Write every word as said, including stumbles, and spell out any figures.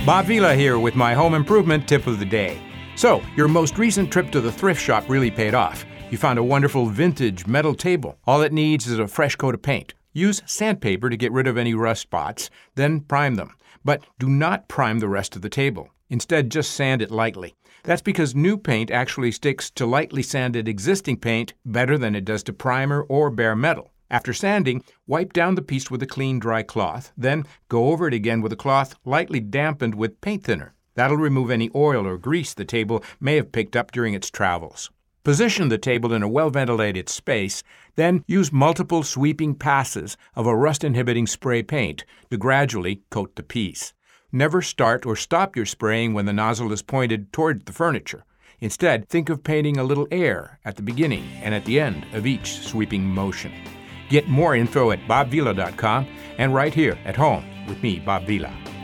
Bob Vila here with my home improvement tip of the day. So, your most recent trip to the thrift shop really paid off. You found a wonderful vintage metal table. All it needs is a fresh coat of paint. Use sandpaper to get rid of any rust spots, then prime them. But do not prime the rest of the table. Instead, just sand it lightly. That's because new paint actually sticks to lightly sanded existing paint better than it does to primer or bare metal. After sanding, wipe down the piece with a clean, dry cloth. Then go over it again with a cloth lightly dampened with paint thinner. That'll remove any oil or grease the table may have picked up during its travels. Position the table in a well-ventilated space, then use multiple sweeping passes of a rust-inhibiting spray paint to gradually coat the piece. Never start or stop your spraying when the nozzle is pointed toward the furniture. Instead, think of painting a little air at the beginning and at the end of each sweeping motion. Get more info at bob vila dot com and right here at home with me, Bob Vila.